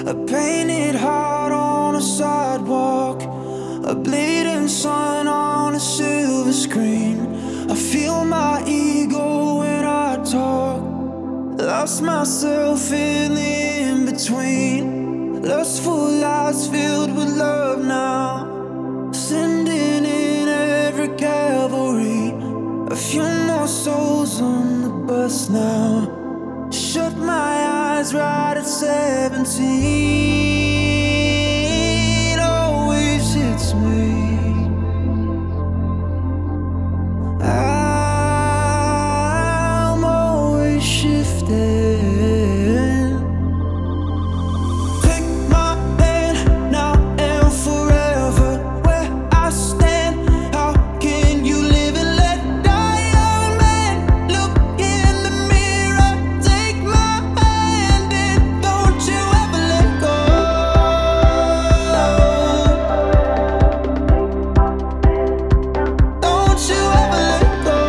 A painted heart on a sidewalk, a bleeding sun on a silver screen. I feel my ego when I talk, lost myself in the in-between. Lustful lies filled with love now, sending in every cavalry. A few more souls on the bus now. Shut my eyes right at 17. Always hits me. I'm always shifting. Take my hand now and forever. Where I stand, how can you live and let die? Young man, look in the mirror. Take my hand and don't you ever let go. Don't you ever let go.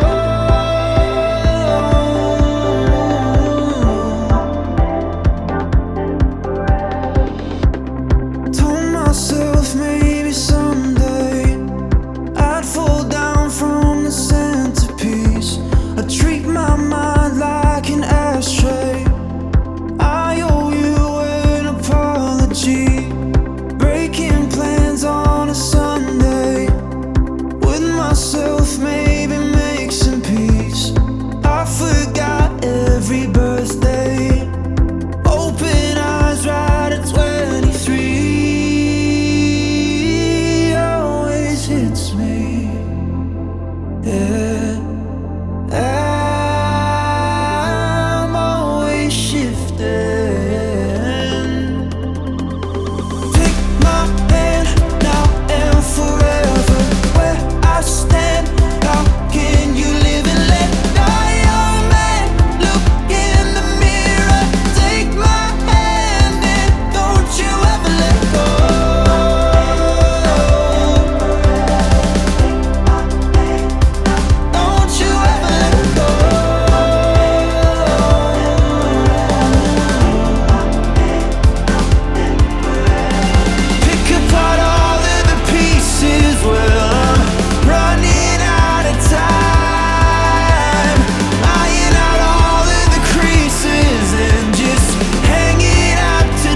Told myself maybe someday I'd fall down from the centerpiece. I treat my mind like an ashtray. I owe you an apology. Breaking plans on a Sunday with myself, maybe make some peace. I forgot every birthday. Open eyes right at 23. Always hits me. Yeah, I'm always shifting. Take my hand now and forever. Where I stand, how can you live and let die? Young man, look in the mirror. Take my hand and don't you ever let go. Don't you ever let go. Pick apart all of the pieces. Well, I'm running out of time. Iron out all of the creases and just hanging out to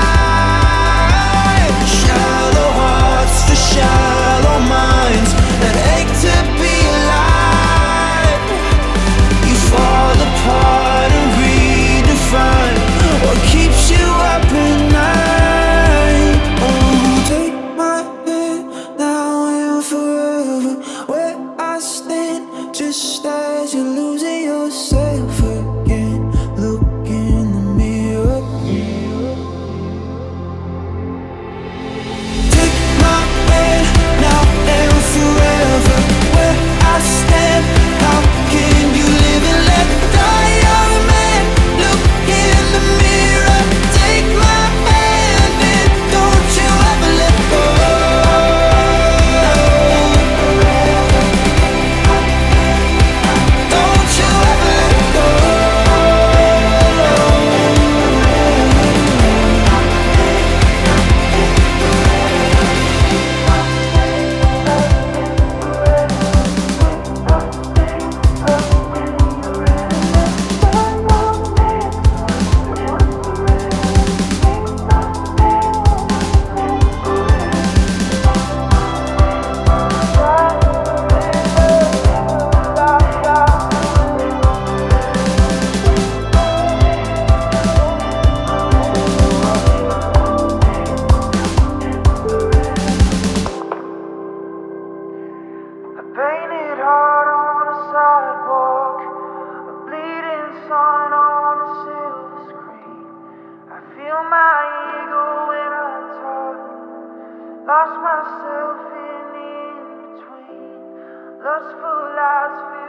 dry. Shallow hearts for shallow minds that ache to be alive. You fall apart and redefine what keeps you up at night. Oh, take my hand now and forever. Where I stand, just as you're losing yourself again. Look in the mirror. Take my hand now and forever. Where I stand, how can you live and let die? Young man, look in the mirror. Take my hand and don't you ever let go. Don't you ever let go. A painted heart on a sidewalk, a bleeding sun on a silver screen. I feel my ego when I talk, lost myself in the in-between. Lustful lies filled